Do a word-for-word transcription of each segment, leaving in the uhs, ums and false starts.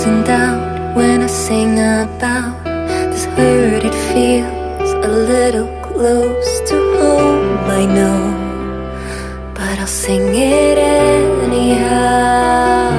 in doubt when I sing about this hurt. It feels a little close to home, I know, but I'll sing it anyhow.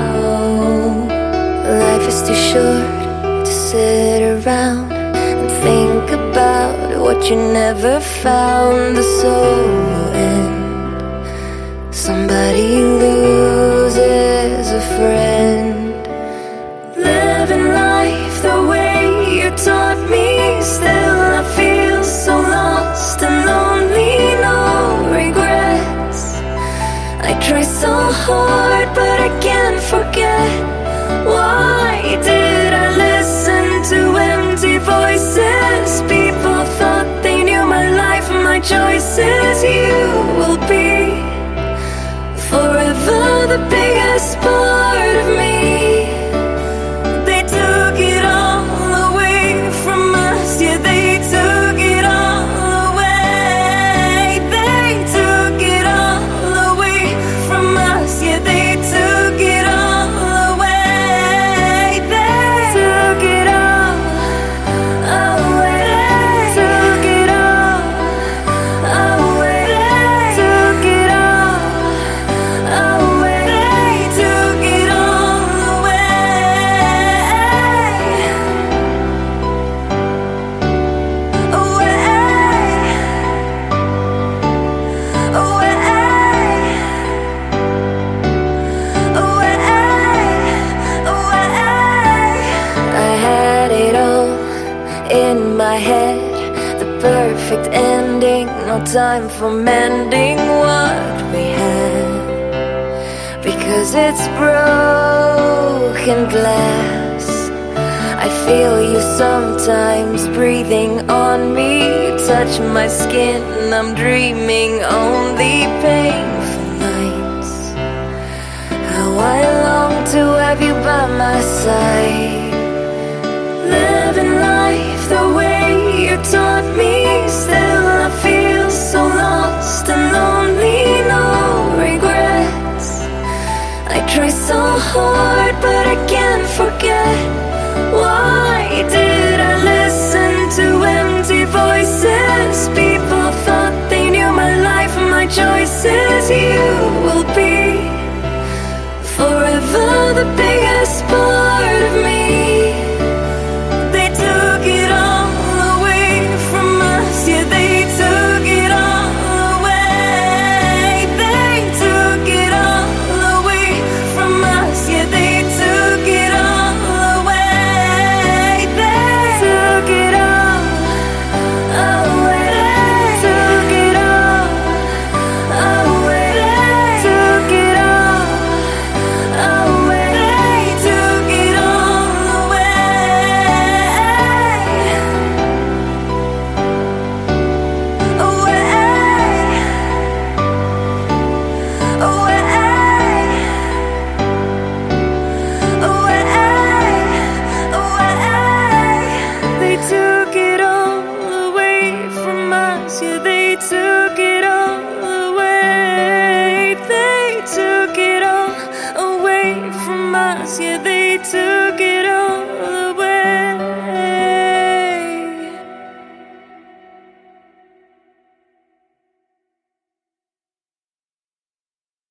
Life is too short to sit around and think about what you never found. The soul will end. Somebody loses a friend. Living life the way you taught me, still I feel so lost and lonely. No regrets. I try so hard, but I can't forget. Why did I listen to empty voices? People thought they knew my life and my choices. You will be forever the biggest part of me. They took it all away from us. Yeah, they took it all away. They took it all away from us. Yeah, they took it all away. They took it all away. Took it all away. Took it all away. They took it all I had it all in my head, the perfect ending, no time for mending what we had, because it's broken glass. I feel you sometimes breathing on me. You touch my skin, I'm dreaming only painful nights. How I long to have you by my side. Living life the way you taught me, still I feel so lost and lonely. No regrets. I try so hard, but I can't forget. Why did I listen to empty voices? People thought they knew my life and my choices. You will be forever the biggest part of me. They took it all away from us. Yeah, they took it all away. They took it all away from us. Yeah, they took it all away. They took it all away. Took it all away. Took it all away. They took it all They took it all away from us. Yeah, they took it all away. They took it all away from us. Yeah, they took it